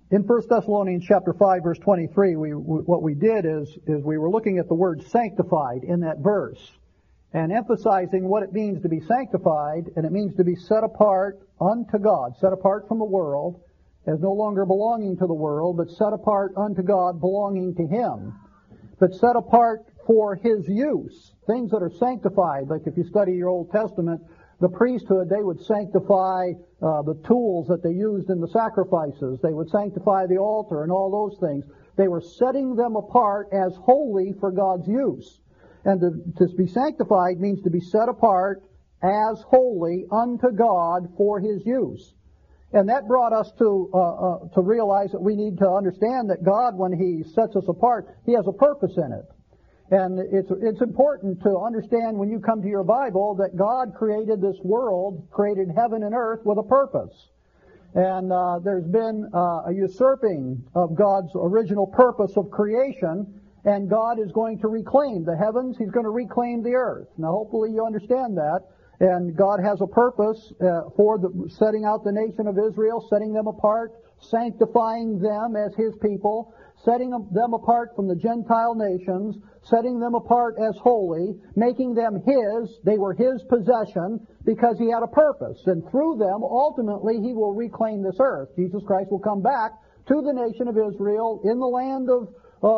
In 1 Thessalonians chapter 5, verse 23, what we did is we were looking at the word sanctified in that verse and emphasizing what it means to be sanctified, and it means to be set apart unto God, set apart from the world, as no longer belonging to the world, but set apart unto God, belonging to Him, but set apart for His use. Things that are sanctified, like if you study your Old Testament, the priesthood, they would sanctify the tools that they used in the sacrifices. They would sanctify the altar and all those things. They were setting them apart as holy for God's use. And to be sanctified means to be set apart as holy unto God for His use. And that brought us to realize that we need to understand that God, when He sets us apart, He has a purpose in it. And it's important to understand when you come to your Bible that God created this world, created heaven and earth with a purpose. And there's been a usurping of God's original purpose of creation, and God is going to reclaim the heavens. He's going to reclaim the earth. Now, hopefully you understand that. And God has a purpose for setting out the nation of Israel, setting them apart, sanctifying them as His people, setting them apart from the Gentile nations, setting them apart as holy, making them His. They were His possession because He had a purpose. And through them, ultimately, He will reclaim this earth. Jesus Christ will come back to the nation of Israel in the land of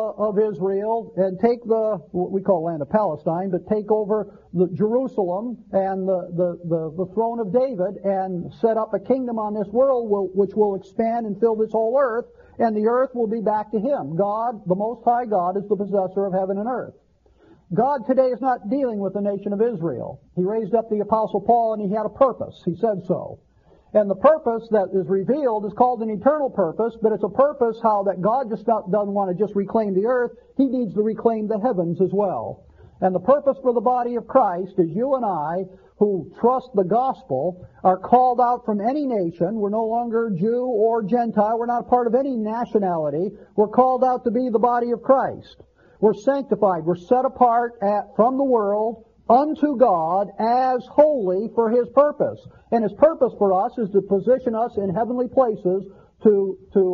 Israel and take what we call land of Palestine, but take over Jerusalem and the throne of David and set up a kingdom on this world which will expand and fill this whole earth, and the earth will be back to Him. God, the Most High God, is the possessor of heaven and earth. God today is not dealing with the nation of Israel. He raised up the Apostle Paul, and he had a purpose. He said so. And the purpose that is revealed is called an eternal purpose, but it's a purpose how that God just doesn't want to just reclaim the earth. He needs to reclaim the heavens as well. And the purpose for the body of Christ is you and I, who trust the gospel, are called out from any nation. We're no longer Jew or Gentile. We're not a part of any nationality. We're called out to be the body of Christ. We're sanctified. We're set apart from the world unto God as holy for His purpose. And His purpose for us is to position us in heavenly places to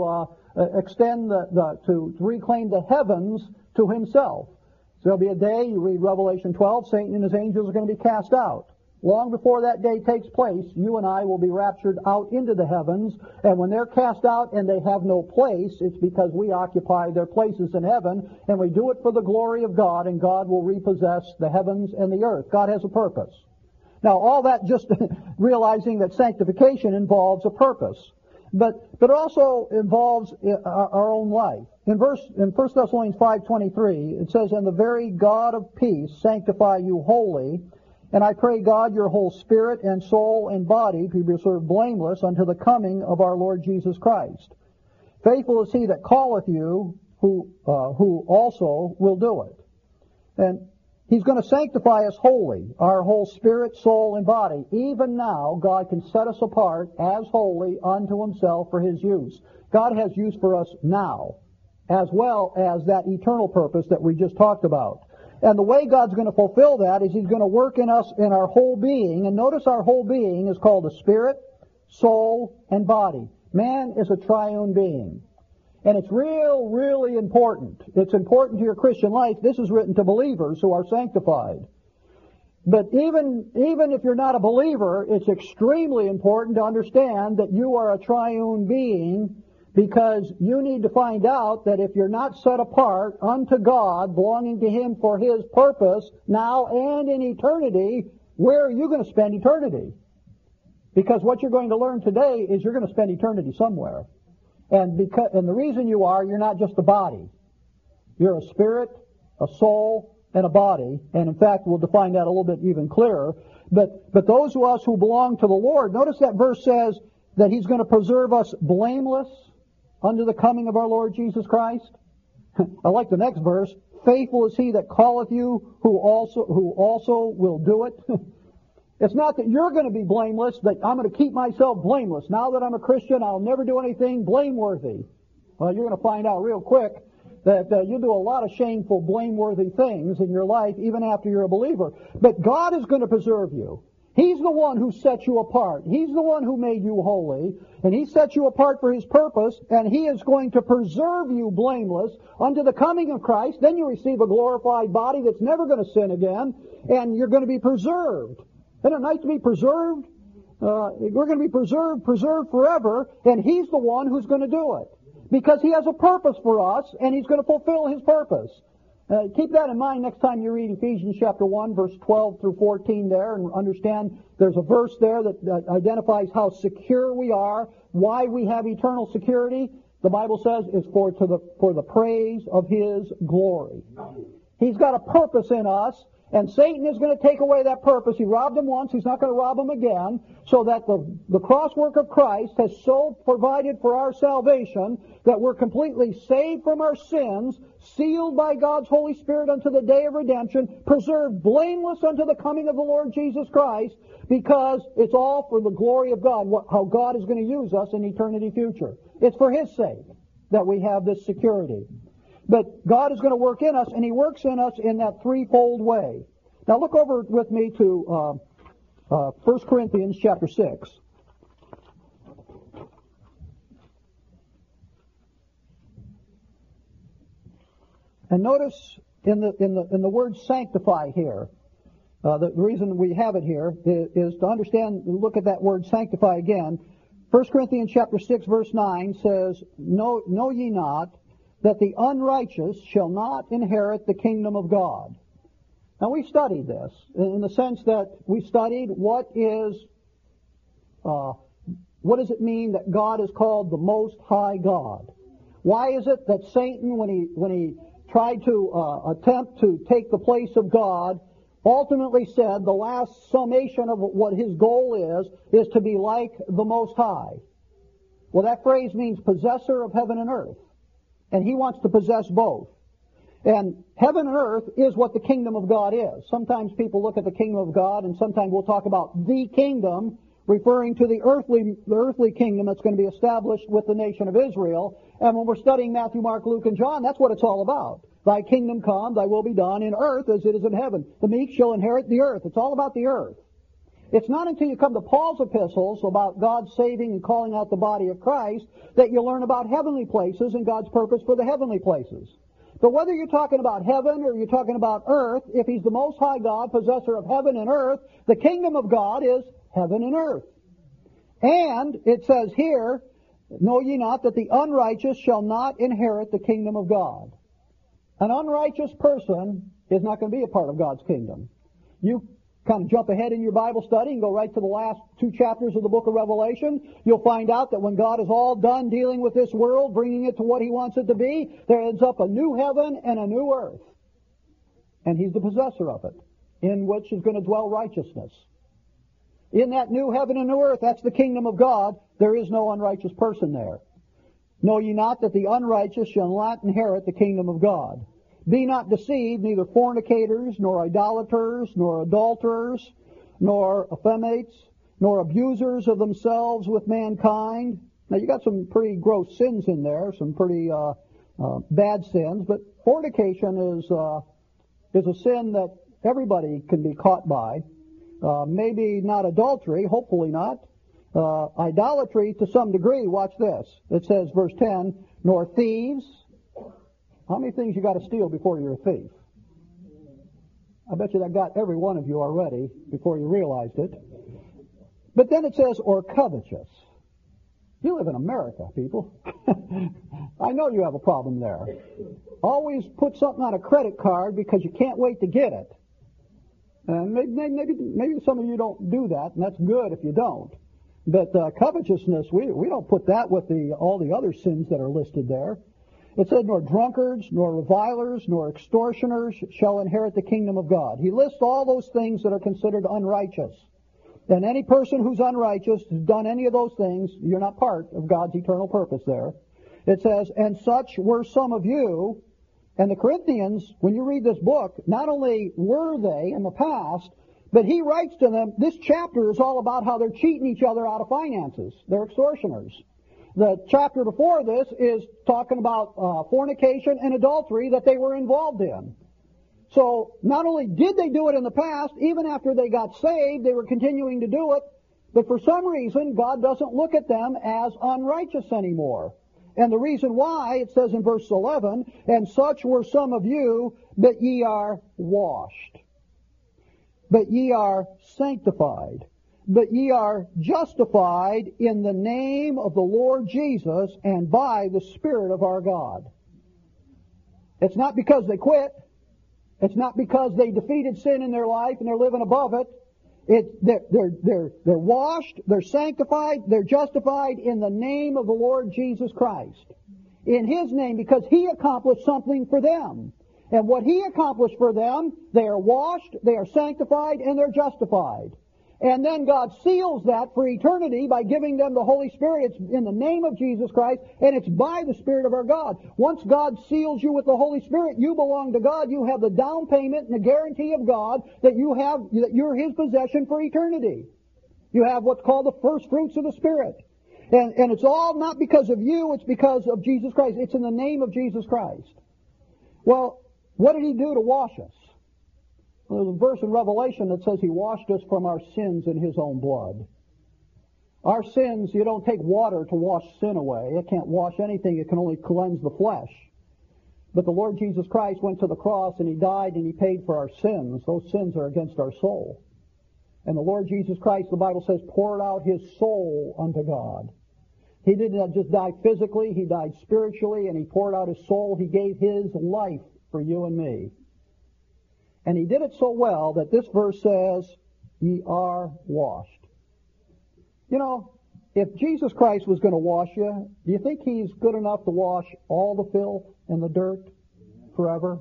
reclaim the heavens to Himself. So there'll be a day, you read Revelation 12, Satan and his angels are going to be cast out. Long before that day takes place, you and I will be raptured out into the heavens, and when they're cast out and they have no place, it's because we occupy their places in heaven, and we do it for the glory of God, and God will repossess the heavens and the earth. God has a purpose. Now, all that just realizing that sanctification involves a purpose, but it also involves our own life. In 1 Thessalonians 5:23, it says, "And the very God of peace sanctify you wholly, and I pray God your whole spirit and soul and body to be preserved blameless unto the coming of our Lord Jesus Christ. Faithful is He that calleth you, who also will do it." And He's going to sanctify us wholly, our whole spirit, soul, and body. Even now, God can set us apart as holy unto Himself for His use. God has use for us now, as well as that eternal purpose that we just talked about. And the way God's going to fulfill that is He's going to work in us in our whole being. And notice our whole being is called the spirit, soul, and body. Man is a triune being. And it's really important. It's important to your Christian life. This is written to believers who are sanctified. But even if you're not a believer, it's extremely important to understand that you are a triune being, because you need to find out that if you're not set apart unto God, belonging to Him for His purpose, now and in eternity, where are you going to spend eternity? Because what you're going to learn today is you're going to spend eternity somewhere. And the reason you're not just a body. You're a spirit, a soul, and a body. And in fact, we'll define that a little bit even clearer. But those of us who belong to the Lord, notice that verse says that He's going to preserve us blameless unto the coming of our Lord Jesus Christ. I like the next verse. Faithful is He that calleth you, who also will do it. It's not that you're going to be blameless, that I'm going to keep myself blameless. Now that I'm a Christian, I'll never do anything blameworthy. Well, you're going to find out real quick that you do a lot of shameful, blameworthy things in your life, even after you're a believer. But God is going to preserve you. He's the one who set you apart. He's the one who made you holy, and He set you apart for His purpose, and He is going to preserve you blameless unto the coming of Christ. Then you receive a glorified body that's never going to sin again, and you're going to be preserved. Isn't it nice to be preserved? We're going to be preserved forever, and He's the one who's going to do it. Because He has a purpose for us, and He's going to fulfill His purpose. Keep that in mind next time you read Ephesians chapter 1, verse 12 through 14 there, and understand there's a verse there that identifies how secure we are, why we have eternal security. The Bible says is for the praise of His glory. He's got a purpose in us, and Satan is going to take away that purpose. He robbed him once, he's not going to rob him again, so that the cross work of Christ has so provided for our salvation that we're completely saved from our sins, sealed by God's Holy Spirit unto the day of redemption, preserved blameless unto the coming of the Lord Jesus Christ, because it's all for the glory of God, how God is going to use us in eternity future. It's for His sake that we have this security. But God is going to work in us, and He works in us in that threefold way. Now look over with me to 1 Corinthians chapter 6. And notice in the word sanctify here, the reason we have it here is to understand, look at that word sanctify again. 1 Corinthians chapter 6 verse 9 says, Know ye not that the unrighteous shall not inherit the kingdom of God. Now we studied this in the sense that we studied what does it mean that God is called the Most High God? Why is it that Satan, when he tried to attempt to take the place of God, ultimately said the last summation of what his goal is to be like the Most High? Well, that phrase means possessor of heaven and earth. And he wants to possess both. And heaven and earth is what the kingdom of God is. Sometimes people look at the kingdom of God, and sometimes we'll talk about the kingdom, referring to the earthly kingdom that's going to be established with the nation of Israel. And when we're studying Matthew, Mark, Luke, and John, that's what it's all about. Thy kingdom come, thy will be done in earth as it is in heaven. The meek shall inherit the earth. It's all about the earth. It's not until you come to Paul's epistles about God saving and calling out the body of Christ that you learn about heavenly places and God's purpose for the heavenly places. But whether you're talking about heaven or you're talking about earth, if He's the Most High God, possessor of heaven and earth, the kingdom of God is heaven and earth. And it says here, Know ye not that the unrighteous shall not inherit the kingdom of God? An unrighteous person is not going to be a part of God's kingdom. You kind of jump ahead in your Bible study and go right to the last 2 chapters of the book of Revelation. You'll find out that when God is all done dealing with this world, bringing it to what He wants it to be, there ends up a new heaven and a new earth. And He's the possessor of it, in which is going to dwell righteousness. In that new heaven and new earth, that's the kingdom of God, there is no unrighteous person there. Know ye not that the unrighteous shall not inherit the kingdom of God? Be not deceived, neither fornicators, nor idolaters, nor adulterers, nor effeminates, nor abusers of themselves with mankind. Now you got some pretty gross sins in there, some pretty bad sins, but fornication is a sin that everybody can be caught by. Maybe not adultery, hopefully not. Idolatry to some degree. Watch this. It says, verse 10, nor thieves. How many things you got to steal before you're a thief? I bet you that got every one of you already before you realized it. But then it says, or covetous. You live in America, people. I know you have a problem there. Always put something on a credit card because you can't wait to get it. And maybe some of you don't do that, and that's good if you don't. But covetousness, we don't put that with all the other sins that are listed there. It said, nor drunkards, nor revilers, nor extortioners shall inherit the kingdom of God. He lists all those things that are considered unrighteous. And any person who's unrighteous, who's done any of those things, you're not part of God's eternal purpose there. It says, and such were some of you. And the Corinthians, when you read this book, not only were they in the past, but he writes to them, this chapter is all about how they're cheating each other out of finances. They're extortioners. The chapter before this is talking about fornication and adultery that they were involved in. So not only did they do it in the past, even after they got saved, they were continuing to do it. But for some reason, God doesn't look at them as unrighteous anymore. And the reason why, it says in verse 11, and such were some of you, but ye are washed. But ye are sanctified. But ye are justified in the name of the Lord Jesus and by the Spirit of our God. It's not because they quit. It's not because they defeated sin in their life and they're living above it. They're washed, they're sanctified, they're justified in the name of the Lord Jesus Christ. In His name, because He accomplished something for them. And what He accomplished for them, they are washed, they are sanctified, and they're justified. And then God seals that for eternity by giving them the Holy Spirit. It's in the name of Jesus Christ, and it's by the Spirit of our God. Once God seals you with the Holy Spirit, you belong to God. You have the down payment and the guarantee of God that you're His possession for eternity. You have what's called the first fruits of the Spirit. And it's all not because of you, it's because of Jesus Christ. It's in the name of Jesus Christ. Well, what did He do to wash us? Well, there's a verse in Revelation that says He washed us from our sins in His own blood. Our sins, you don't take water to wash sin away. It can't wash anything. It can only cleanse the flesh. But the Lord Jesus Christ went to the cross and He died and He paid for our sins. Those sins are against our soul. And the Lord Jesus Christ, the Bible says, poured out His soul unto God. He didn't just die physically. He died spiritually, and He poured out His soul. He gave His life for you and me. And He did it so well that this verse says, ye are washed. You know, if Jesus Christ was going to wash you, do you think He's good enough to wash all the filth and the dirt forever?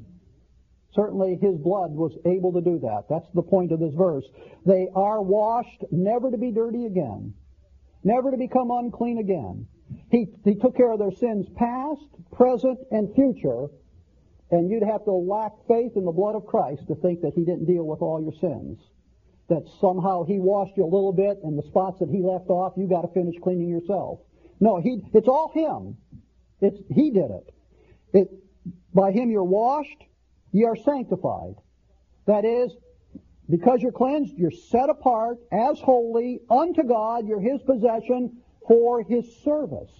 Certainly His blood was able to do that. That's the point of this verse. They are washed, never to be dirty again, never to become unclean again. He took care of their sins past, present, and future. And you'd have to lack faith in the blood of Christ to think that He didn't deal with all your sins. That somehow He washed you a little bit, and the spots that He left off, you got to finish cleaning yourself. No, it's all Him. He did it. By Him you're washed, ye are sanctified. That is, because you're cleansed, you're set apart as holy unto God. You're His possession for His service.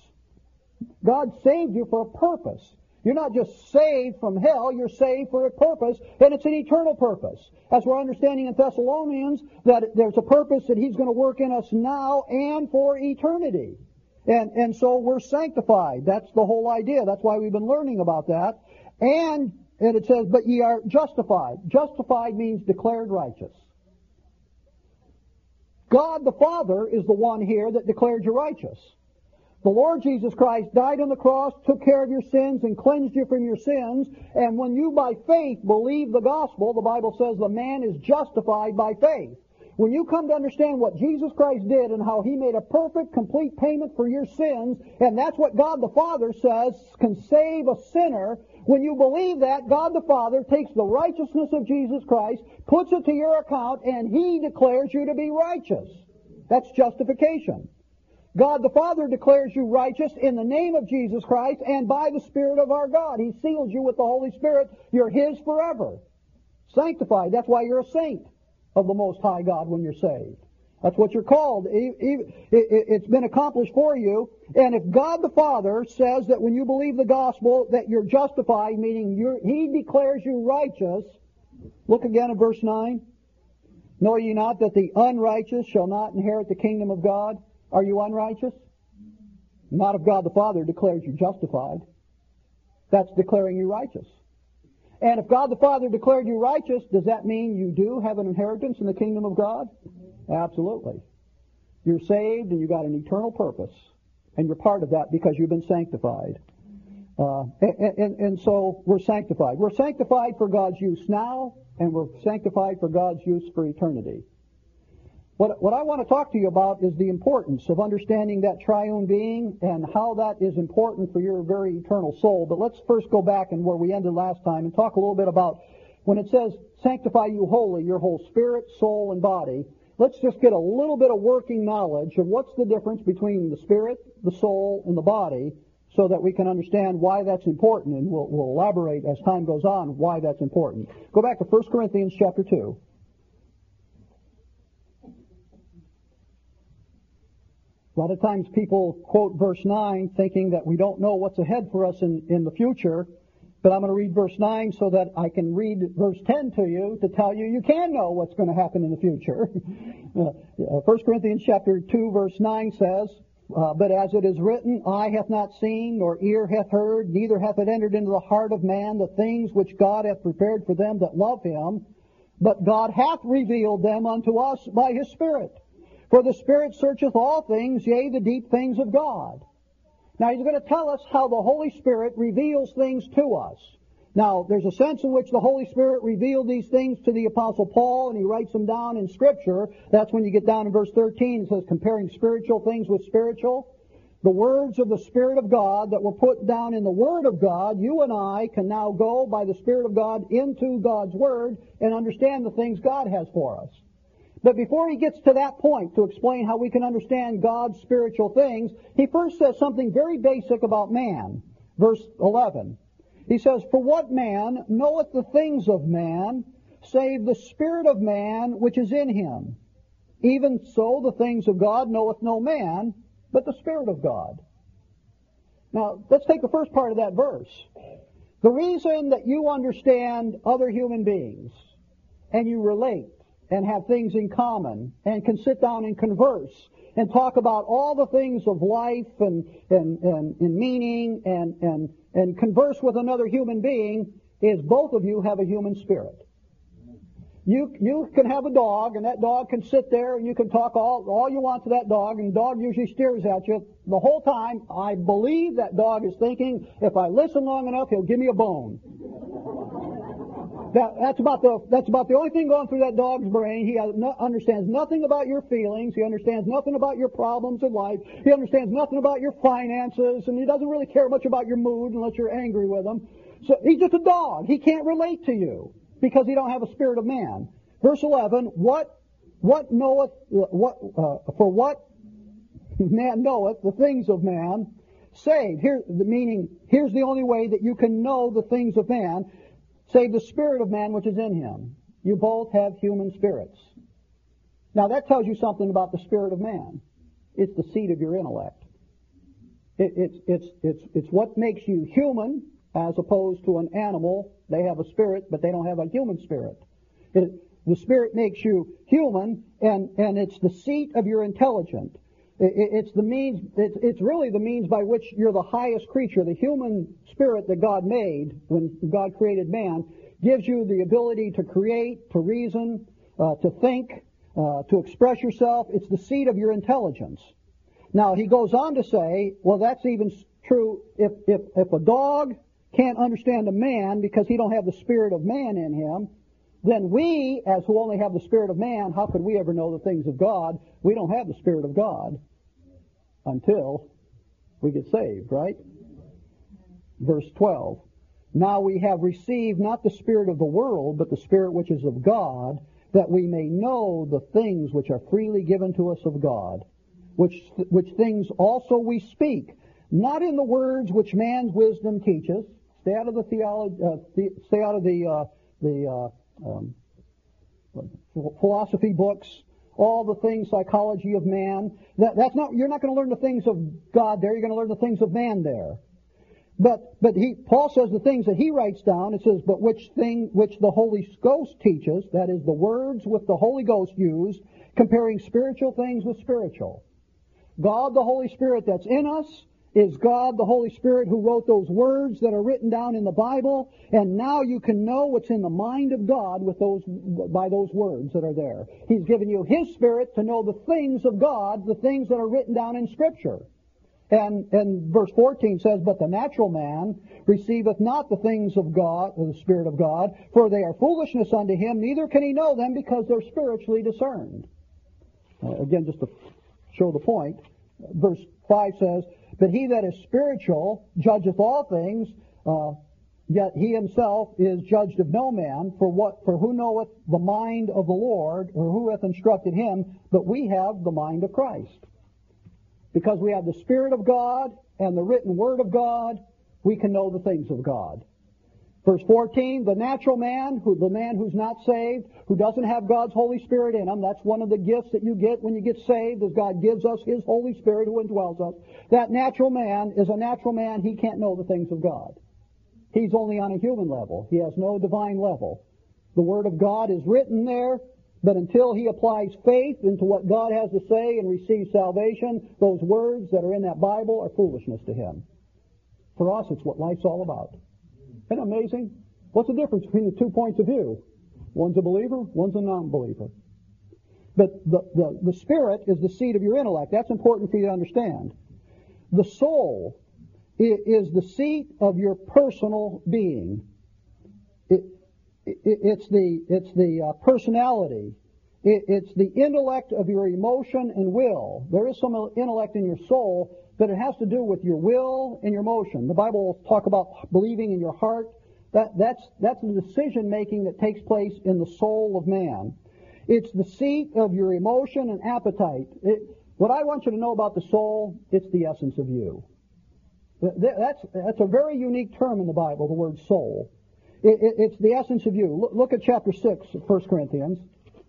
God saved you for a purpose. You're not just saved from hell, you're saved for a purpose, and it's an eternal purpose. As we're understanding in Thessalonians, that there's a purpose that He's going to work in us now and for eternity. And so we're sanctified. That's the whole idea. That's why we've been learning about that. And it says, but ye are justified. Justified means declared righteous. God the Father is the one here that declared you righteous. The Lord Jesus Christ died on the cross, took care of your sins, and cleansed you from your sins. And when you by faith believe the gospel, the Bible says the man is justified by faith. When you come to understand what Jesus Christ did and how He made a perfect, complete payment for your sins, and that's what God the Father says can save a sinner, when you believe that, God the Father takes the righteousness of Jesus Christ, puts it to your account, and He declares you to be righteous. That's justification. God the Father declares you righteous in the name of Jesus Christ and by the Spirit of our God. He seals you with the Holy Spirit. You're His forever. Sanctified. That's why you're a saint of the Most High God when you're saved. That's what you're called. It's been accomplished for you. And if God the Father says that when you believe the gospel that you're justified, meaning He declares you righteous, look again at verse 9. Know ye not that the unrighteous shall not inherit the kingdom of God? Are you unrighteous? Not if God the Father declares you justified. That's declaring you righteous. And if God the Father declared you righteous, does that mean you do have an inheritance in the kingdom of God? Absolutely. You're saved and you got an eternal purpose. And you're part of that because you've been sanctified. And so we're sanctified. We're sanctified for God's use now, and we're sanctified for God's use for eternity. What I want to talk to you about is the importance of understanding that triune being and how that is important for your very eternal soul. But let's first go back and where we ended last time and talk a little bit about when it says, sanctify you wholly, your whole spirit, soul, and body. Let's just get a little bit of working knowledge of what's the difference between the spirit, the soul, and the body, so that we can understand why that's important, and we'll elaborate as time goes on why that's important. Go back to 1 Corinthians chapter 2. A lot of times people quote verse 9 thinking that we don't know what's ahead for us in the future, but I'm going to read verse 9 so that I can read verse 10 to you to tell you you can know what's going to happen in the future. 1 Corinthians chapter 2 verse 9 says, but as it is written, eye hath not seen, nor ear hath heard, neither hath it entered into the heart of man the things which God hath prepared for them that love him, but God hath revealed them unto us by his Spirit. For the Spirit searcheth all things, yea, the deep things of God. Now, he's going to tell us how the Holy Spirit reveals things to us. Now, there's a sense in which the Holy Spirit revealed these things to the Apostle Paul, and he writes them down in Scripture. That's when you get down in verse 13. It says, comparing spiritual things with spiritual. The words of the Spirit of God that were put down in the Word of God, you and I can now go by the Spirit of God into God's Word and understand the things God has for us. But before he gets to that point to explain how we can understand God's spiritual things, he first says something very basic about man. Verse 11. He says, for what man knoweth the things of man, save the Spirit of man which is in him? Even so the things of God knoweth no man, but the Spirit of God. Now, let's take the first part of that verse. The reason that you understand other human beings, and you relate, and have things in common, and can sit down and converse, and talk about all the things of life and meaning, and converse with another human being, is both of you have a human spirit. You can have a dog, and that dog can sit there, and you can talk all you want to that dog, and the dog usually stares at you the whole time. I believe that dog is thinking, if I listen long enough, he'll give me a bone. That's about the only thing going through that dog's brain. He understands nothing about your feelings. He understands nothing about your problems in life. He understands nothing about your finances, and he doesn't really care much about your mood unless you're angry with him. So he's just a dog. He can't relate to you because he don't have a spirit of man. Verse 11, for what man knoweth the things of man, save. Here's the only way that you can know the things of man, save the Spirit of man which is in him. You both have human spirits. Now that tells you something about the spirit of man. It's the seat of your intellect. It's what makes you human as opposed to an animal. They have a spirit, but they don't have a human spirit. The Spirit makes you human, and it's the seat of your intelligence. It's the means. It's really the means by which you're the highest creature. The human spirit that God made when God created man gives you the ability to create, to reason, to think, to express yourself. It's the seat of your intelligence. Now he goes on to say, well, that's even true if a dog can't understand a man because he don't have the spirit of man in him. Then we, as who only have the Spirit of man, how could we ever know the things of God? We don't have the Spirit of God until we get saved, right? Verse 12. Now we have received not the spirit of the world, but the Spirit which is of God, that we may know the things which are freely given to us of God, which things also we speak, not in the words which man's wisdom teaches. Stay out of the theology. Stay out of the philosophy books, all the things, psychology of man. That's not. You're not going to learn the things of God there. You're going to learn the things of man there. But Paul says the things that he writes down. It says, but which the Holy Ghost teaches. That is the words with the Holy Ghost used, comparing spiritual things with spiritual. God, the Holy Spirit that's in us, is God, the Holy Spirit, who wrote those words that are written down in the Bible, and now you can know what's in the mind of God by those words that are there. He's given you His Spirit to know the things of God, the things that are written down in Scripture. And verse 14 says, but the natural man receiveth not the things of God, or the Spirit of God, for they are foolishness unto him, neither can he know them because they're spiritually discerned. Again, just to show the point, verse 5 says, but he that is spiritual judgeth all things, yet he himself is judged of no man. For who knoweth the mind of the Lord, or who hath instructed him? But we have the mind of Christ. Because we have the Spirit of God, and the written Word of God, we can know the things of God. Verse 14, the natural man, the man who's not saved, who doesn't have God's Holy Spirit in him, that's one of the gifts that you get when you get saved, is God gives us His Holy Spirit who indwells us. That natural man is a natural man. He can't know the things of God. He's only on a human level. He has no divine level. The Word of God is written there, but until he applies faith into what God has to say and receives salvation, those words that are in that Bible are foolishness to him. For us, it's what life's all about. Isn't it amazing? What's the difference between the 2 points of view? One's a believer, one's a non-believer. But the Spirit is the seat of your intellect. That's important for you to understand. The soul is the seat of your personal being. It's the personality. It's the intellect of your emotion and will. There is some intellect in your soul, but it has to do with your will and your emotion. The Bible will talk about believing in your heart. That's the decision making that takes place in the soul of man. It's the seat of your emotion and appetite. What I want you to know about the soul, it's the essence of you. That's a very unique term in the Bible, the word soul. It's the essence of you. Look at chapter 6 of 1 Corinthians.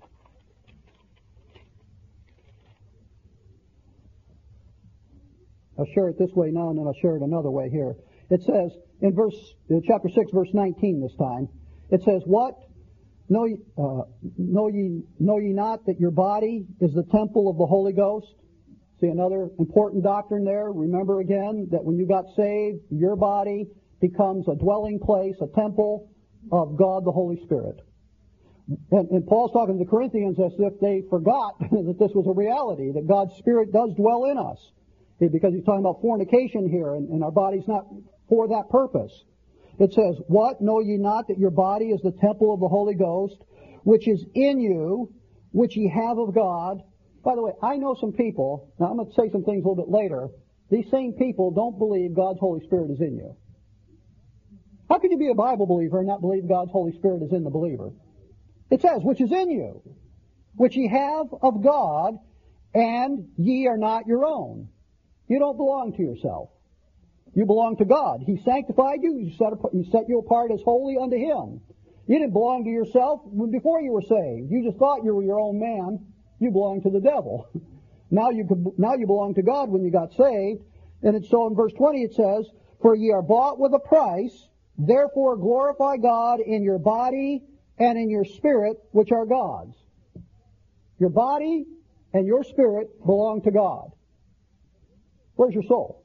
I'll share it this way now, and then I'll share it another way here. It says, in chapter 6, verse 19 this time, it says, what? Know ye not that your body is the temple of the Holy Ghost? See, another important doctrine there. Remember again that when you got saved, your body becomes a dwelling place, a temple of God the Holy Spirit. And Paul's talking to the Corinthians as if they forgot that this was a reality, that God's Spirit does dwell in us. Because he's talking about fornication here, and our body's not for that purpose. It says, what? Know ye not that your body is the temple of the Holy Ghost, which is in you, which ye have of God? By the way, I know some people, now I'm going to say some things a little bit later, these same people don't believe God's Holy Spirit is in you. How can you be a Bible believer and not believe God's Holy Spirit is in the believer? It says, which is in you, which ye have of God, and ye are not your own. You don't belong to yourself. You belong to God. He sanctified you. He set you apart as holy unto Him. You didn't belong to yourself before you were saved. You just thought you were your own man. You belonged to the devil. Now you belong to God when you got saved. And so in verse 20 it says, for ye are bought with a price, therefore glorify God in your body and in your spirit, which are God's. Your body and your spirit belong to God. Where's your soul?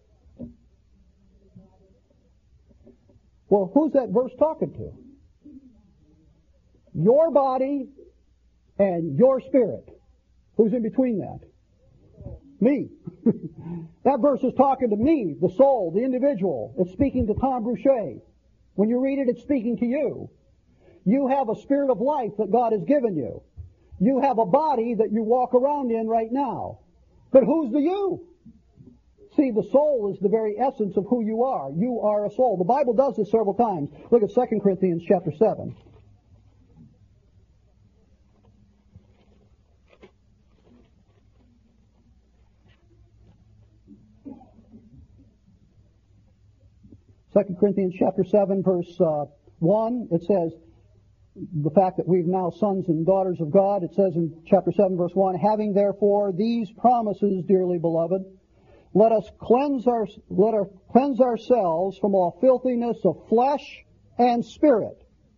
Well, who's that verse talking to? Your body and your spirit. Who's in between that? Me. That verse is talking to me, the soul, the individual. It's speaking to Tom Boucher. When you read it, it's speaking to you. You have a spirit of life that God has given you. You have a body that you walk around in right now. But who's the you? See, the soul is the very essence of who you are. You are a soul. The Bible does this several times. Look at 2 Corinthians chapter 7. Second Corinthians chapter 7, verse 1, it says, the fact that we've now sons and daughters of God, it says in chapter 7, verse 1, having therefore these promises, dearly beloved, let us cleanse ourselves from all filthiness of flesh and spirit.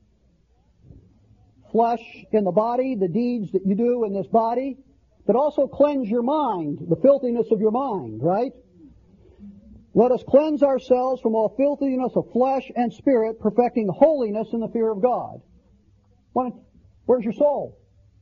Flesh in the body, the deeds that you do in this body, but also cleanse your mind, the filthiness of your mind, right? Let us cleanse ourselves from all filthiness of flesh and spirit, perfecting holiness in the fear of God. Where's your soul?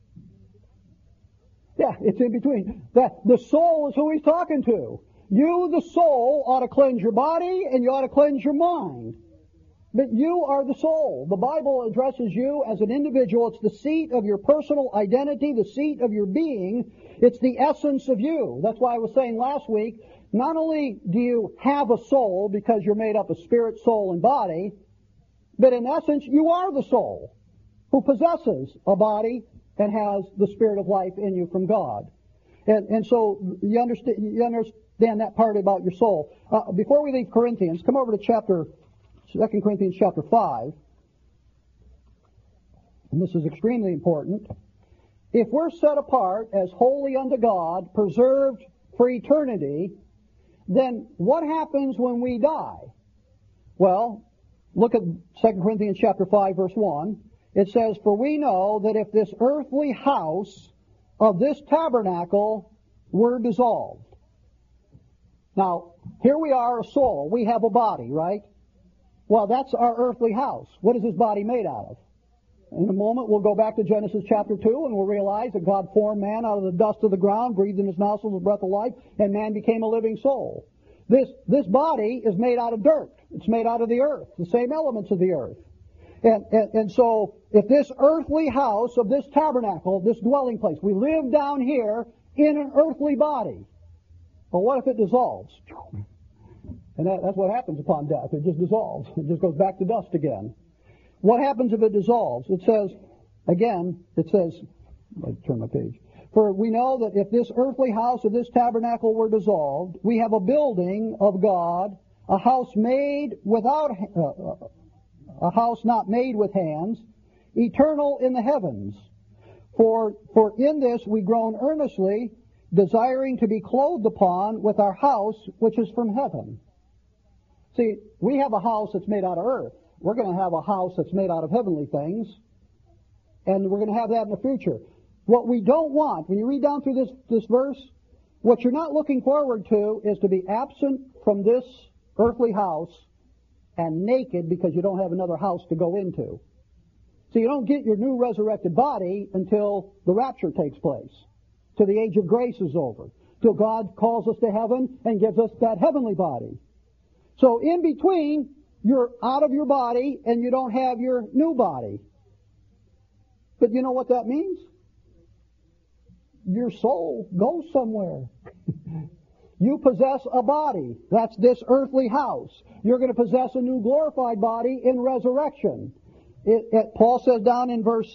Yeah, it's in between. The soul is who he's talking to. You, the soul, ought to cleanse your body and you ought to cleanse your mind. But you are the soul. The Bible addresses you as an individual. It's the seat of your personal identity, the seat of your being. It's the essence of you. That's why I was saying last week, not only do you have a soul because you're made up of spirit, soul, and body, but in essence, you are the soul who possesses a body and has the spirit of life in you from God. And so you understand Dan, that part about your soul. Before we leave Corinthians, come over to 2 Corinthians chapter 5. And this is extremely important. If we're set apart as holy unto God, preserved for eternity, then what happens when we die? Well, look at 2 Corinthians chapter 5, verse 1. It says, "For we know that if this earthly house of this tabernacle were dissolved." Now, here we are, a soul. We have a body, right? Well, that's our earthly house. What is this body made out of? In a moment, we'll go back to Genesis chapter 2, and we'll realize that God formed man out of the dust of the ground, breathed in his nostrils the breath of life, and man became a living soul. This body is made out of dirt. It's made out of the earth, the same elements of the earth. And so, if this earthly house of this tabernacle, this dwelling place, we live down here in an earthly body. Well, what if it dissolves? And that's what happens upon death. It just dissolves. It just goes back to dust again. What happens if it dissolves? It says, let's turn my page. "For we know that if this earthly house of this tabernacle were dissolved, we have a building of God, a house not made with hands, eternal in the heavens. For in this we groan earnestly, desiring to be clothed upon with our house which is from heaven." See, we have a house that's made out of earth. We're going to have a house that's made out of heavenly things, and we're going to have that in the future. What we don't want, when you read down through this verse, what you're not looking forward to is to be absent from this earthly house and naked because you don't have another house to go into. So you don't get your new resurrected body until the rapture takes place, till the age of grace is over, till God calls us to heaven and gives us that heavenly body. So in between, you're out of your body and you don't have your new body. But you know what that means? Your soul goes somewhere. You possess a body. That's this earthly house. You're going to possess a new glorified body in resurrection. Paul says down in verse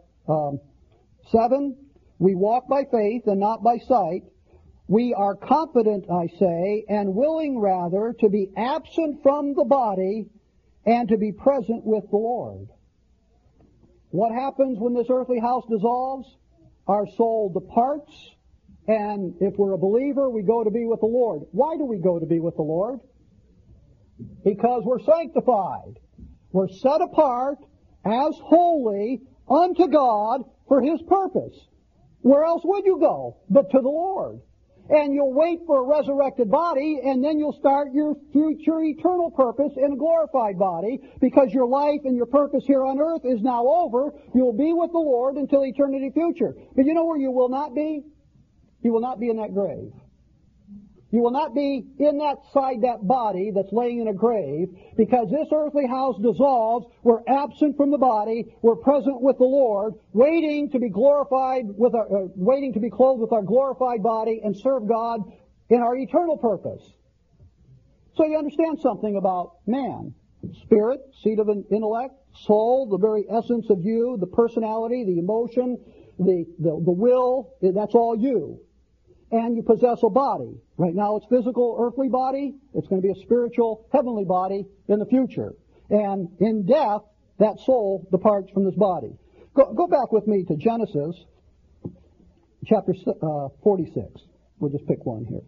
7, "We walk by faith and not by sight. We are confident, I say, and willing rather to be absent from the body and to be present with the Lord." What happens when this earthly house dissolves? Our soul departs, and if we're a believer, we go to be with the Lord. Why do we go to be with the Lord? Because we're sanctified. We're set apart as holy unto God for His purpose. Where else would you go but to the Lord? And you'll wait for a resurrected body, and then you'll start your future eternal purpose in a glorified body, because your life and your purpose here on earth is now over. You'll be with the Lord until eternity future. But you know where you will not be? You will not be in that grave. You will not be in that body that's laying in a grave, because this earthly house dissolves. We're absent from the body. We're present with the Lord, waiting to be glorified waiting to be clothed with our glorified body and serve God in our eternal purpose. So you understand something about man: spirit, seat of an intellect; soul, the very essence of you; the personality, the emotion, the will. That's all you. And you possess a body. Right now it's physical, earthly body. It's going to be a spiritual, heavenly body in the future. And in death, that soul departs from this body. Go back with me to Genesis chapter 46. We'll just pick one here.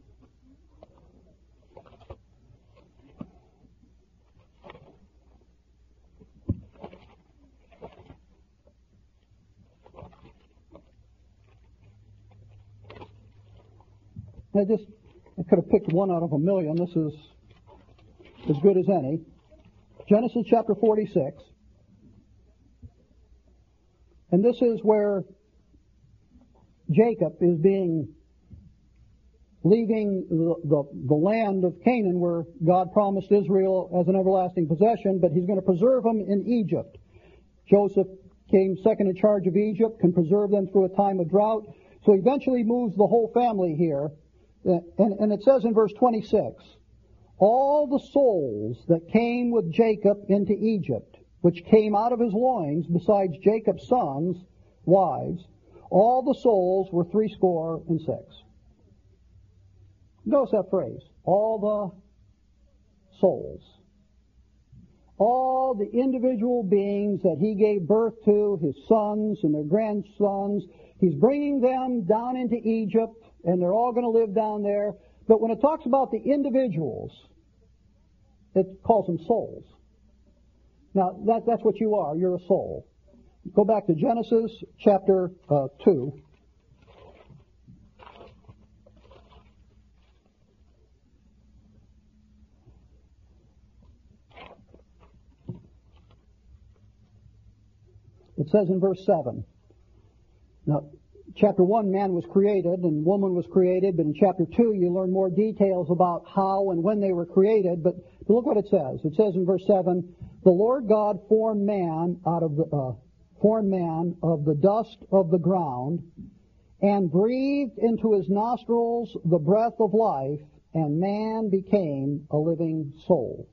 I could have picked one out of a million. This is as good as any. Genesis chapter 46. And this is where Jacob is leaving the land of Canaan, where God promised Israel as an everlasting possession, but He's going to preserve them in Egypt. Joseph came second in charge of Egypt, can preserve them through a time of drought. So he eventually moves the whole family here. And it says in verse 26, "All the souls that came with Jacob into Egypt, which came out of his loins, besides Jacob's sons, wives, all the souls were 66. Notice that phrase. All the souls. All the individual beings that he gave birth to, his sons and their grandsons, he's bringing them down into Egypt, and they're all going to live down there. But when it talks about the individuals, it calls them souls. Now, that's what you are. You're a soul. Go back to Genesis chapter 2. It says in verse 7. Now, chapter 1, man was created and woman was created, but in chapter 2 you learn more details about how and when they were created. But look what it says. It says in verse 7, the Lord God formed man of the dust of the ground and breathed into his nostrils the breath of life, and man became a living soul.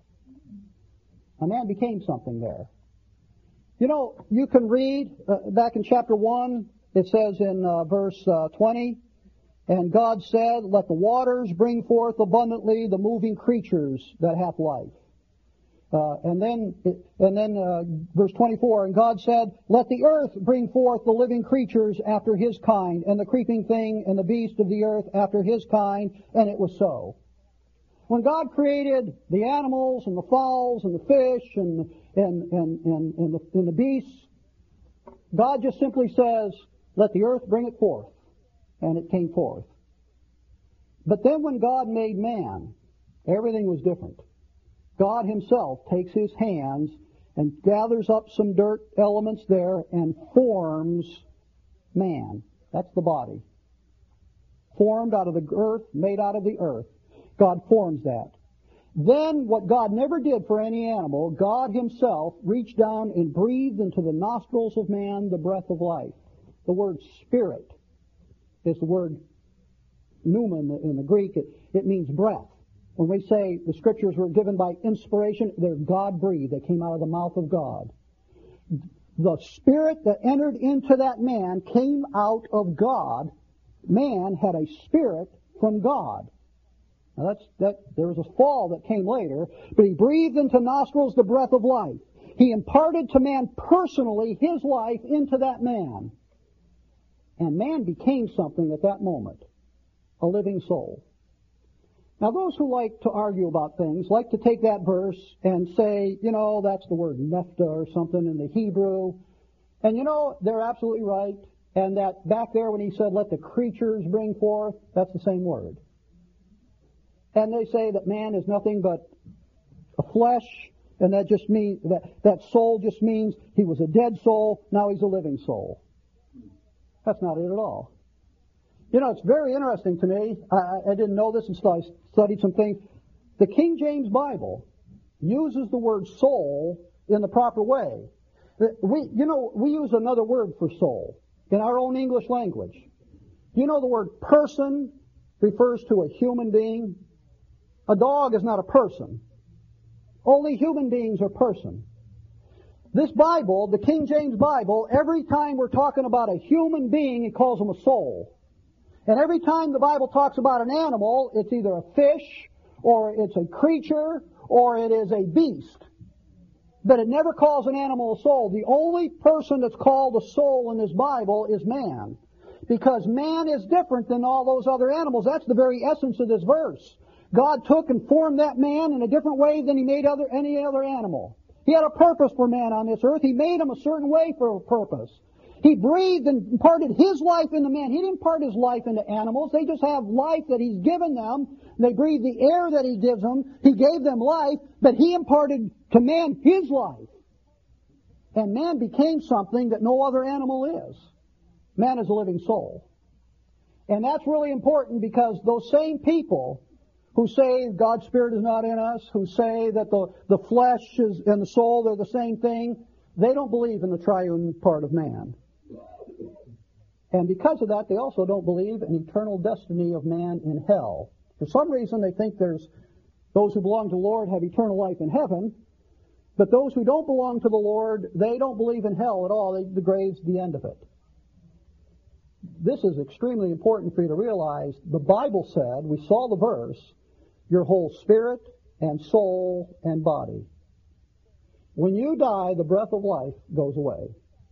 A man became something there. You know, you can read back in chapter 1, it says in verse 20, and God said, let the waters bring forth abundantly the moving creatures that have life. And then verse 24, and God said, let the earth bring forth the living creatures after his kind, and the creeping thing and the beast of the earth after his kind, and it was so. When God created the animals and the fowls and the fish and the beasts, God just simply says, let the earth bring it forth. And it came forth. But then when God made man, everything was different. God himself takes his hands and gathers up some dirt elements there and forms man. That's the body. Formed out of the earth, made out of the earth. God forms that. Then, what God never did for any animal, God himself reached down and breathed into the nostrils of man the breath of life. The word spirit is the word pneuma in the Greek. It means breath. When we say the scriptures were given by inspiration, they're God-breathed. They came out of the mouth of God. The spirit that entered into that man came out of God. Man had a spirit from God. Now there was a fall that came later, but he breathed into nostrils the breath of life. He imparted to man personally his life into that man. And man became something at that moment, a living soul. Now those who like to argue about things like to take that verse and say, you know, that's the word nephta or something in the Hebrew. And you know, they're absolutely right. And that back there when he said, let the creatures bring forth, that's the same word. And they say that man is nothing but a flesh, and that just means that soul just means he was a dead soul, now he's a living soul. That's not it at all. You know, it's very interesting to me. I didn't know this until I studied some things. The King James Bible uses the word soul in the proper way. We use another word for soul in our own English language. You know the word person refers to a human being. A dog is not a person. Only human beings are person. This Bible, the King James Bible, every time we're talking about a human being, it calls them a soul. And every time the Bible talks about an animal, it's either a fish, or it's a creature, or it is a beast. But it never calls an animal a soul. The only person that's called a soul in this Bible is man. Because man is different than all those other animals. That's the very essence of this verse. God took and formed that man in a different way than he made any other animal. He had a purpose for man on this earth. He made him a certain way for a purpose. He breathed and imparted his life into man. He didn't impart his life into animals. They just have life that he's given them. They breathe the air that he gives them. He gave them life, but he imparted to man his life. And man became something that no other animal is. Man is a living soul. And that's really important because those same people who say God's Spirit is not in us, who say that the flesh is, and the soul, they're the same thing, they don't believe in the triune part of man. And because of that, they also don't believe in eternal destiny of man in hell. For some reason, they think there's those who belong to the Lord have eternal life in heaven, but those who don't belong to the Lord, they don't believe in hell at all. The grave's the end of it. this is extremely important for you to realize. The Bible said, we saw the verse, your whole spirit and soul and body. When you die, the breath of life goes away.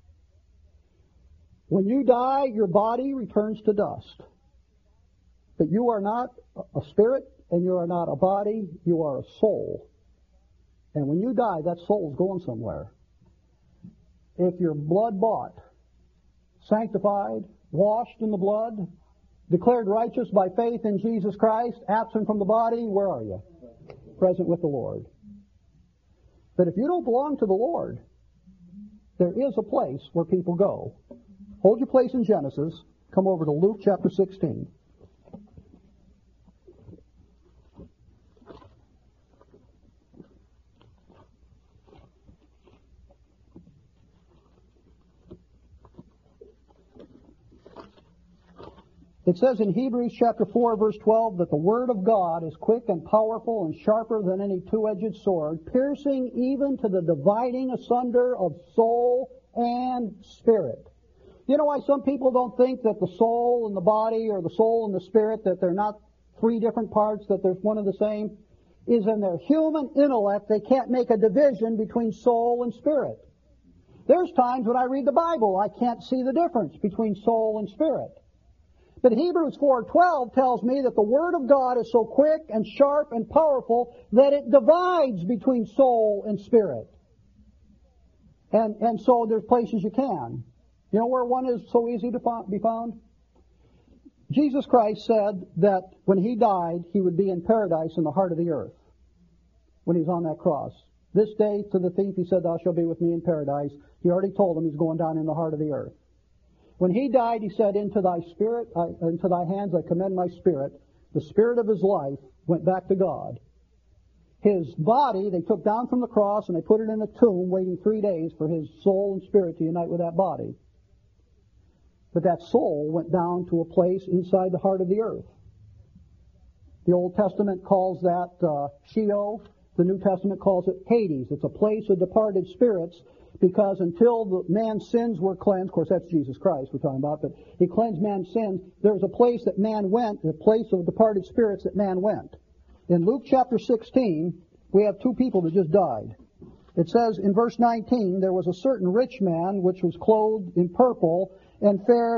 When you die, your body returns to dust. But you are not a spirit and you are not a body, you are a soul. And when you die, that soul is going somewhere. If you're blood bought, sanctified, washed in the blood, declared righteous by faith in Jesus Christ, absent from the body, where are you? Present with the Lord. But if you don't belong to the Lord, there is a place where people go. Hold your place in Genesis. Come over to Luke chapter 16. It says in Hebrews chapter 4, verse 12, that the Word of God is quick and powerful and sharper than any two-edged sword, piercing even to the dividing asunder of soul and spirit. You know why some people don't think that the soul and the body, or the soul and the spirit, that they're not three different parts, that there's one and the same? Is in their human intellect, they can't make a division between soul and spirit. There's times when I read the Bible, I can't see the difference between soul and spirit. But Hebrews 4:12 tells me that the Word of God is so quick and sharp and powerful that it divides between soul and spirit. And so there's places you can. You know where one is so easy to be found? Jesus Christ said that when He died, He would be in paradise in the heart of the earth when He was on that cross. This day to the thief He said, thou shalt be with me in paradise. He already told him He's going down in the heart of the earth. When He died, He said, into thy spirit, into thy hands I commend my spirit. The spirit of His life went back to God. His body they took down from the cross and they put it in a tomb, waiting 3 days for His soul and spirit to unite with that body. But that soul went down to a place inside the heart of the earth. The Old Testament calls that Sheol. The New Testament calls it Hades. It's a place of departed spirits, because until the man's sins were cleansed, of course that's Jesus Christ we're talking about, but He cleansed man's sins, there was a place that man went, a place of departed spirits that man went. In Luke chapter 16, we have two people that just died. It says in verse 19, there was a certain rich man which was clothed in purple and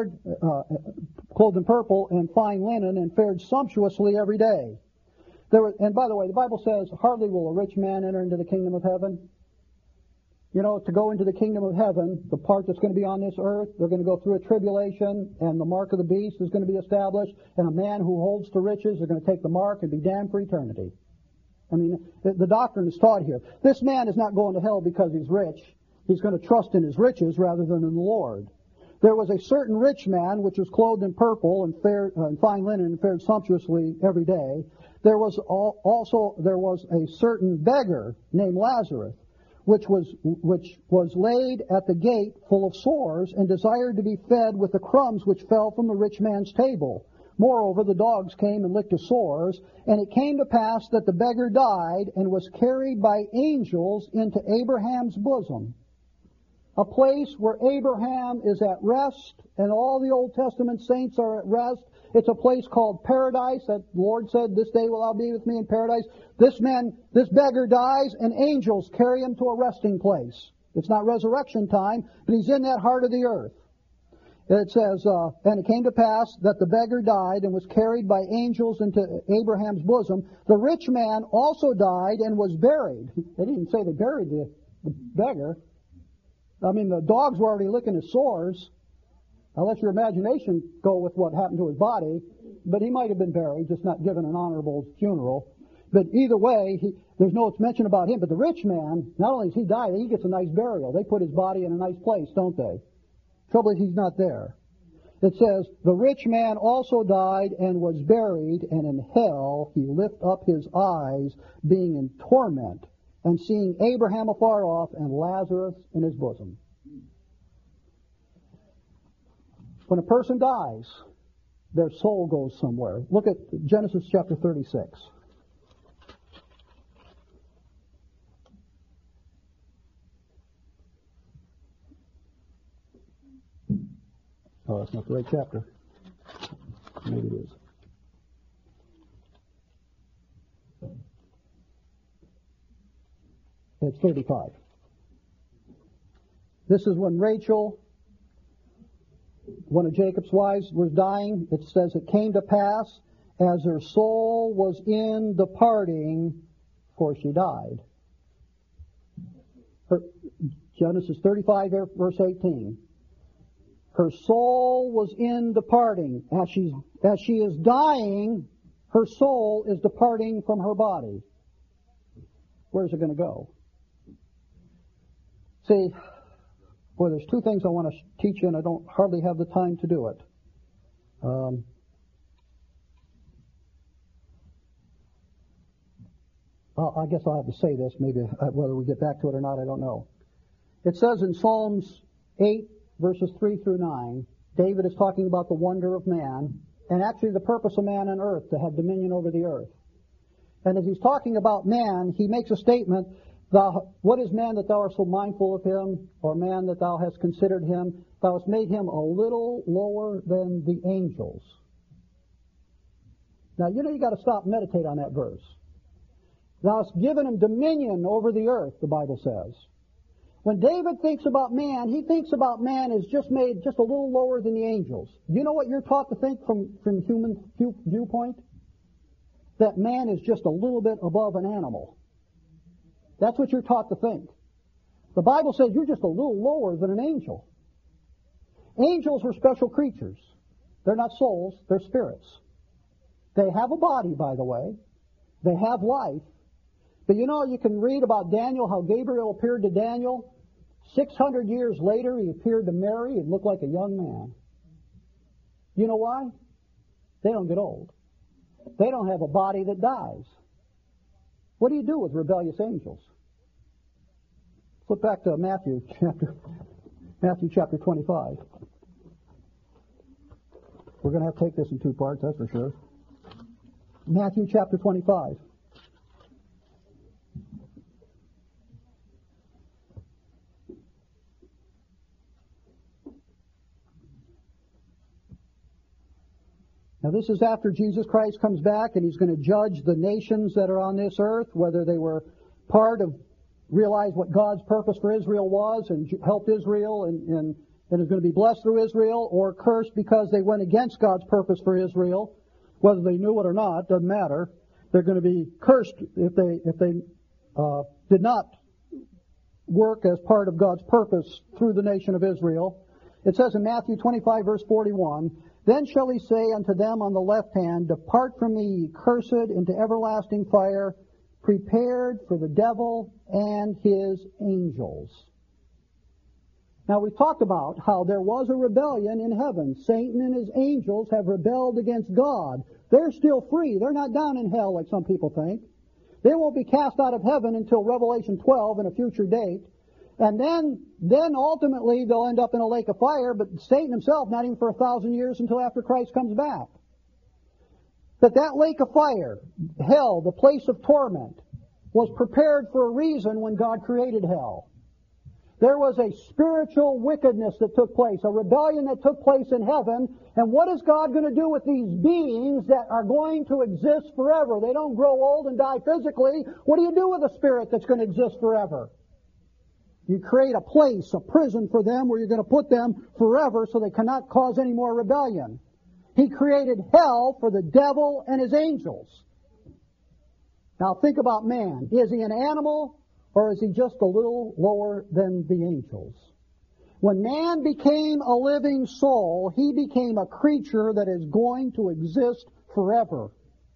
fine linen and fared sumptuously every day. And by the way, the Bible says, hardly will a rich man enter into the kingdom of heaven. You know, to go into the kingdom of heaven, the part that's going to be on this earth, they're going to go through a tribulation, and the mark of the beast is going to be established, and a man who holds to riches is going to take the mark and be damned for eternity. I mean, the doctrine is taught here. This man is not going to hell because he's rich. He's going to trust in his riches rather than in the Lord. There was a certain rich man which was clothed in purple and fine linen and fared sumptuously every day. There was a certain beggar named Lazarus, which was laid at the gate full of sores, and desired to be fed with the crumbs which fell from the rich man's table. Moreover, the dogs came and licked his sores, and it came to pass that the beggar died and was carried by angels into Abraham's bosom. A place where Abraham is at rest, and all the Old Testament saints are at rest. It's a place called paradise. That the Lord said, this day will thou be with me in paradise. This beggar dies, and angels carry him to a resting place. It's not resurrection time, but he's in that heart of the earth. It says, and it came to pass that the beggar died and was carried by angels into Abraham's bosom. The rich man also died and was buried. They didn't say they buried the beggar. I mean, the dogs were already licking his sores. Now let your imagination go with what happened to his body. But he might have been buried, just not given an honorable funeral. But either way, there's no mention about him. But the rich man, not only does he die, he gets a nice burial. They put his body in a nice place, don't they? Trouble is he's not there. It says, the rich man also died and was buried, and in hell he lift up his eyes, being in torment, and seeing Abraham afar off and Lazarus in his bosom. When a person dies, their soul goes somewhere. Look at Genesis chapter 36. Oh, that's not the right chapter. Maybe it is. It's 35. This is when Rachel, one of Jacob's wives, was dying. It says, it came to pass as her soul was in departing, for she died. Genesis 35, verse 18. Her soul was in departing. As she is dying, her soul is departing from her body. Where's it going to go? See, boy, there's two things I want to teach you, and I don't hardly have the time to do it. I guess I'll have to say this, maybe whether we get back to it or not, I don't know. It says in Psalms 8, verses 3 through 9, David is talking about the wonder of man, and actually the purpose of man on earth, to have dominion over the earth. And as he's talking about man, he makes a statement, what is man that thou art so mindful of him, or man that thou hast considered him? Thou hast made him a little lower than the angels. Now, you got to stop and meditate on that verse. Thou hast given him dominion over the earth, the Bible says. When David thinks about man, he thinks about man as just made just a little lower than the angels. You know what you're taught to think from human viewpoint? That man is just a little bit above an animal. That's what you're taught to think. The Bible says you're just a little lower than an angel. Angels are special creatures. They're not souls, they're spirits. They have a body, by the way. They have life. But you can read about Daniel, how Gabriel appeared to Daniel. 600 years later, he appeared to Mary and looked like a young man. You know why? They don't get old. They don't have a body that dies. What do you do with rebellious angels? Flip back to Matthew chapter 25. We're going to have to take this in two parts, that's for sure. Matthew chapter 25. Now this is after Jesus Christ comes back and he's going to judge the nations that are on this earth, whether they were realize what God's purpose for Israel was and helped Israel and is going to be blessed through Israel, or cursed because they went against God's purpose for Israel. Whether they knew it or not, doesn't matter. They're going to be cursed if they did not work as part of God's purpose through the nation of Israel. It says in Matthew 25, verse 41, Then shall he say unto them on the left hand, Depart from me, ye cursed, into everlasting fire, prepared for the devil and his angels. Now we've talked about how there was a rebellion in heaven. Satan and his angels have rebelled against God. They're still free. They're not down in hell like some people think. They won't be cast out of heaven until Revelation 12 in a future date. And then ultimately they'll end up in a lake of fire, but Satan himself not even for 1,000 years until after Christ comes back. But that lake of fire, hell, the place of torment, was prepared for a reason when God created hell. There was a spiritual wickedness that took place, a rebellion that took place in heaven. And what is God going to do with these beings that are going to exist forever? They don't grow old and die physically. What do you do with a spirit that's going to exist forever? You create a place, a prison for them where you're going to put them forever so they cannot cause any more rebellion. He created hell for the devil and his angels. Now think about man. Is he an animal or is he just a little lower than the angels? When man became a living soul, he became a creature that is going to exist forever.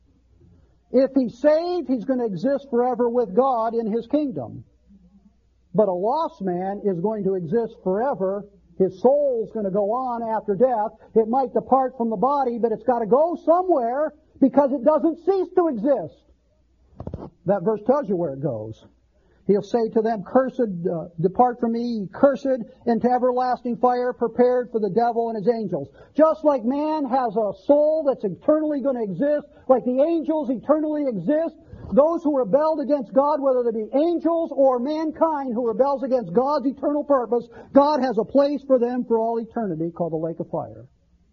If he's saved, he's going to exist forever with God in his kingdom. But a lost man is going to exist forever. His soul's going to go on after death. It might depart from the body, but it's got to go somewhere because it doesn't cease to exist. That verse tells you where it goes. He'll say to them, Cursed, depart from me, cursed, into everlasting fire, prepared for the devil and his angels. Just like man has a soul that's eternally going to exist, like the angels eternally exist, those who rebelled against God, whether they be angels or mankind who rebels against God's eternal purpose, God has a place for them for all eternity called the lake of fire.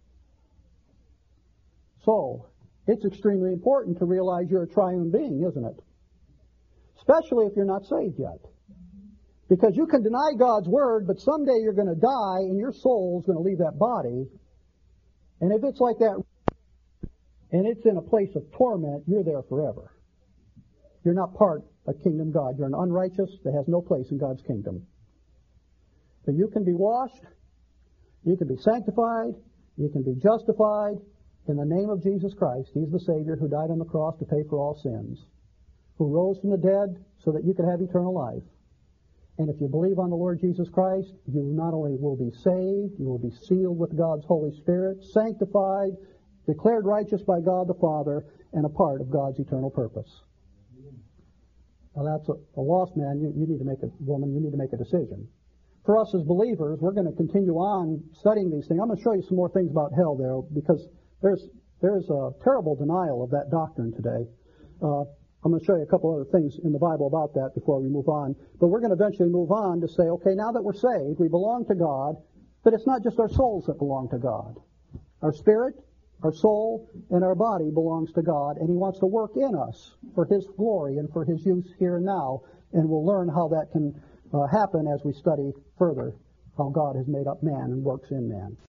So, it's extremely important to realize you're a triune being, isn't it? Especially if you're not saved yet. Because you can deny God's Word, but someday you're going to die and your soul's going to leave that body. And if it's like that, and it's in a place of torment, you're there forever. You're not part of kingdom God. You're an unrighteous that has no place in God's kingdom. But you can be washed, you can be sanctified, you can be justified in the name of Jesus Christ. He's the Savior who died on the cross to pay for all sins, who rose from the dead so that you could have eternal life. And if you believe on the Lord Jesus Christ, you not only will be saved, you will be sealed with God's Holy Spirit, sanctified, declared righteous by God the Father, and a part of God's eternal purpose. Now that's a lost man. You need to make you need to make a decision. For us as believers, we're going to continue on studying these things. I'm going to show you some more things about hell there, because there's a terrible denial of that doctrine today. I'm going to show you a couple other things in the Bible about that before we move on. But we're going to eventually move on to say, okay, now that we're saved, we belong to God, but it's not just our souls that belong to God. Our spirit, our soul, and our body belongs to God, and He wants to work in us for His glory and for His use here and now, and we'll learn how that can happen as we study further how God has made up man and works in man.